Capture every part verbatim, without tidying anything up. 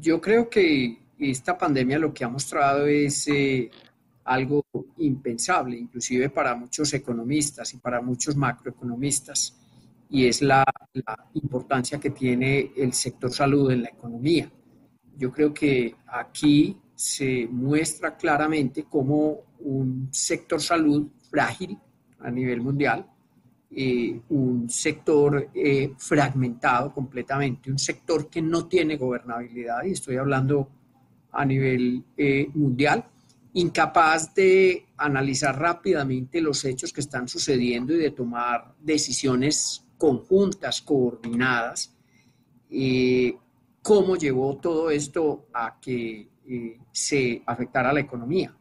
yo creo que esta pandemia lo que ha mostrado es eh, algo impensable, inclusive para muchos economistas y para muchos macroeconomistas, y es la, la importancia que tiene el sector salud en la economía. Yo creo que aquí se muestra claramente cómo un sector salud frágil a nivel mundial, eh, un sector eh, fragmentado completamente, un sector que no tiene gobernabilidad, y estoy hablando a nivel eh, mundial, incapaz de analizar rápidamente los hechos que están sucediendo y de tomar decisiones conjuntas, coordinadas. Eh, ¿Cómo llevó todo esto a que eh, se afectara la economía?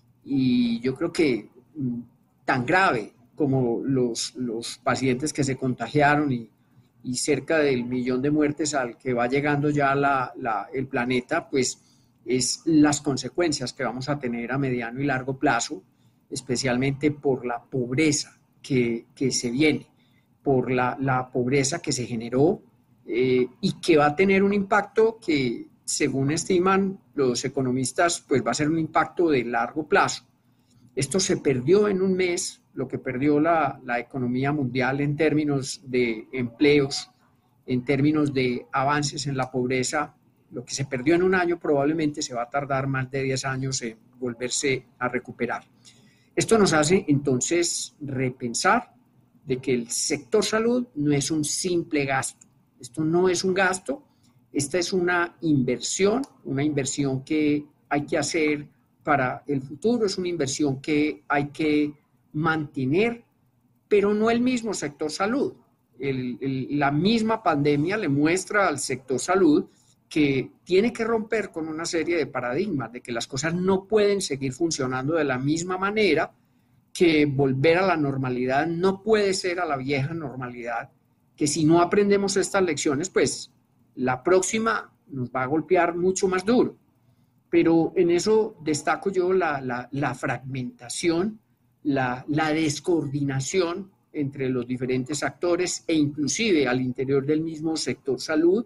Y yo creo que mm, tan grave como los, los pacientes que se contagiaron y, y cerca del millón de muertes al que va llegando ya la, la, el planeta, pues es las consecuencias que vamos a tener a mediano y largo plazo, especialmente por la pobreza que, que se viene, por la, la pobreza que se generó eh, y que va a tener un impacto que, según estiman los economistas, pues va a ser un impacto de largo plazo. Esto se perdió en un mes, lo que perdió la, la economía mundial en términos de empleos, en términos de avances en la pobreza. Lo que se perdió en un año probablemente se va a tardar más de diez años en volverse a recuperar. Esto nos hace entonces repensar de que el sector salud no es un simple gasto. Esto no es un gasto, esta es una inversión, una inversión que hay que hacer para el futuro, es una inversión que hay que mantener, pero no el mismo sector salud. El, el, la misma pandemia le muestra al sector salud que tiene que romper con una serie de paradigmas, de que las cosas no pueden seguir funcionando de la misma manera, que volver a la normalidad no puede ser a la vieja normalidad, que si no aprendemos estas lecciones, pues la próxima nos va a golpear mucho más duro. Pero en eso destaco yo la, la, la fragmentación, la, la descoordinación entre los diferentes actores e inclusive al interior del mismo sector salud.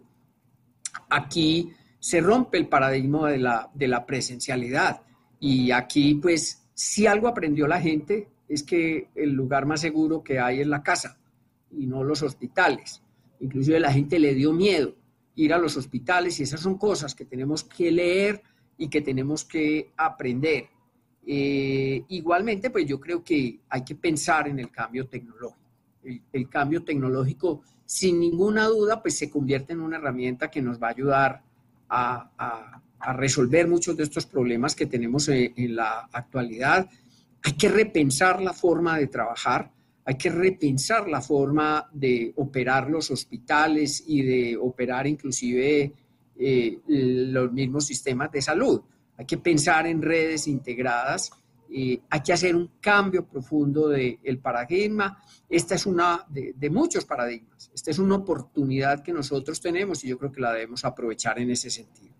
Aquí se rompe el paradigma de la, de la presencialidad y aquí pues si algo aprendió la gente es que el lugar más seguro que hay es la casa y no los hospitales. Inclusive la gente le dio miedo ir a los hospitales y esas son cosas que tenemos que leer y que tenemos que aprender. Eh, igualmente, pues yo creo que hay que pensar en el cambio tecnológico. El, el cambio tecnológico, sin ninguna duda, pues se convierte en una herramienta que nos va a ayudar a, a, a resolver muchos de estos problemas que tenemos en, en la actualidad. Hay que repensar la forma de trabajar, hay que repensar la forma de operar los hospitales y de operar inclusive eh, los mismos sistemas de salud. Hay que pensar en redes integradas, eh, hay que hacer un cambio profundo del paradigma. Esta es una de, de muchos paradigmas, esta es una oportunidad que nosotros tenemos y yo creo que la debemos aprovechar en ese sentido.